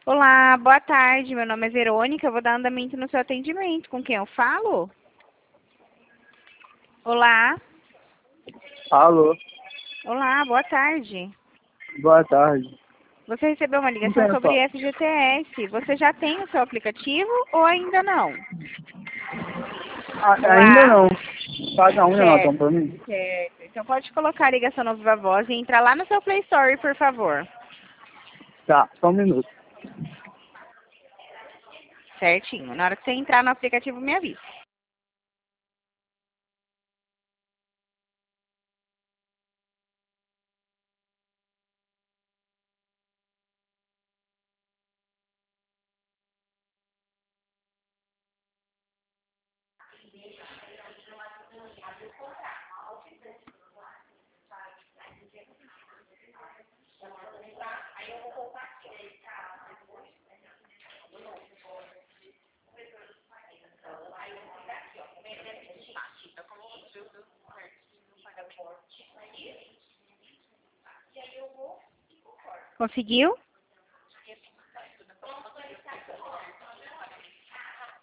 Olá, boa tarde. Meu nome é Verônica. Eu vou dar andamento no seu atendimento. Com quem eu falo? Olá. Alô, Olá, boa tarde. boa tarde. Você recebeu uma Não ligação tenho sobre só. FGTS. Você já tem o seu aplicativo ou ainda não? Ainda Olá. não. Faz a unha nota Certo, pra mim? certo. Então pode colocar a ligação no Viva Voz e entrar lá no seu Play Store, por favor. Tá, só um minuto. Certinho. Na hora que você entrar no aplicativo, me avisa. Conseguiu?